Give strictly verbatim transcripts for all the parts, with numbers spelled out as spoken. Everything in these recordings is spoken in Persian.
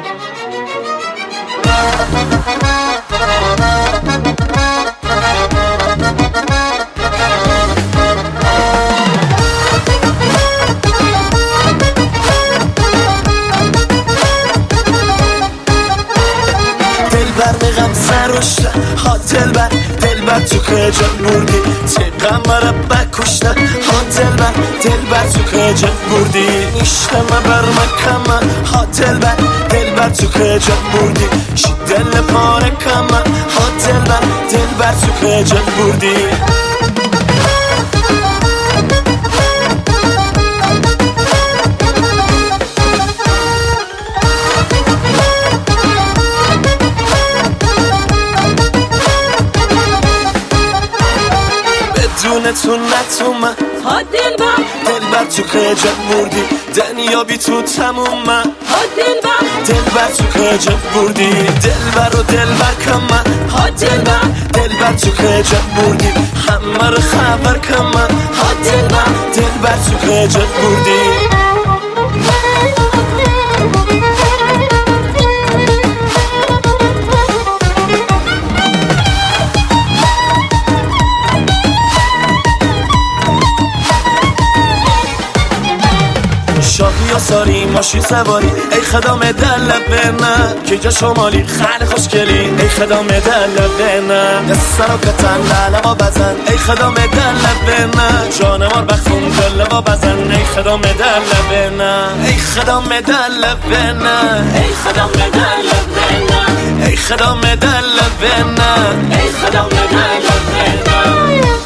برمغم سروشته ها دلبر دلبر تو کجا بردی چقدر مرا بکشته ها دلبر دلبر تو کجا بردی نیشتم بر مکمه ها دلبر دلبر تو کجا بردی شی دل پاره کمه ها دلبر دلبر تو کجا بردی بدون تو نتومه ها دلبر دلبر تو کجا بردی دنیا بی تو تمومه ها دلبر دلبر تو کجا بردی دلبر و دلبر کمه ها دلبر دلبر تو کجا بردی همه رو خبر کمه ها دلبر دلبر تو کجا بردی شاهی یا ساری ماشین سواری ای خدام دل بینه که جا شمالی خیلی خوشگلی ای خدام دل بینه دست رو کتن لعلما بزن ای خدام دل بینه جانمار بخون دل با بزن ای خدام دل بینه ای خدام دل بینه ای خدام دل بینه ای خدام دل بینه ای خدام دل بینه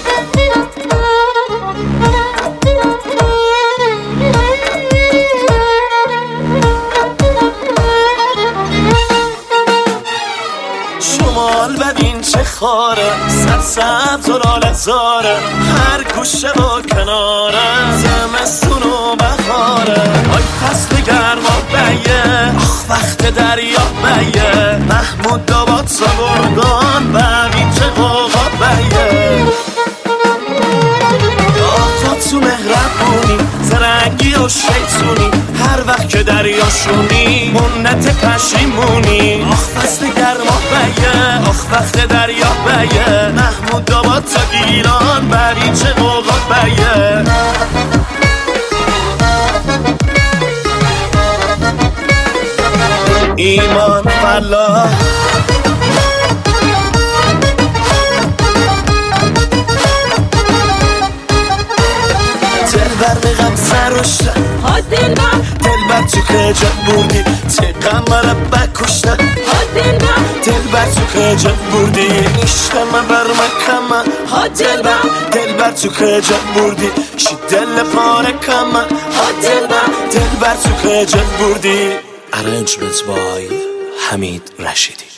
شمال ببین چه خاره سرسبز و لال زاره هر گوشه و کناره زمستون و بهاره آی فصل گرما بیه آخ وقت دریا بیه محمود داباد سابردان ببین چه قوقا بیه آقا تو مهربونی زرنگی و شیطونی هر وقت که دریاشونی منت پشیمونی آخ فصل گرما بیه آخ وقت دریا بیه محمود داباد تا گیلان ببین چه قوقا بیه ایمان فلاح دلبر مغم سروشته ها دلبر دلبر تو کجا بردی چقدر مرا بکشته ها دلبر دلبر تو کجا بردی نیشتم بر مکمه ها دلبر دلبر تو کجا بردی شی دل پاره کمه ها دلبر دلبر تو کجا بردی Arrangements by حمید رشیدی.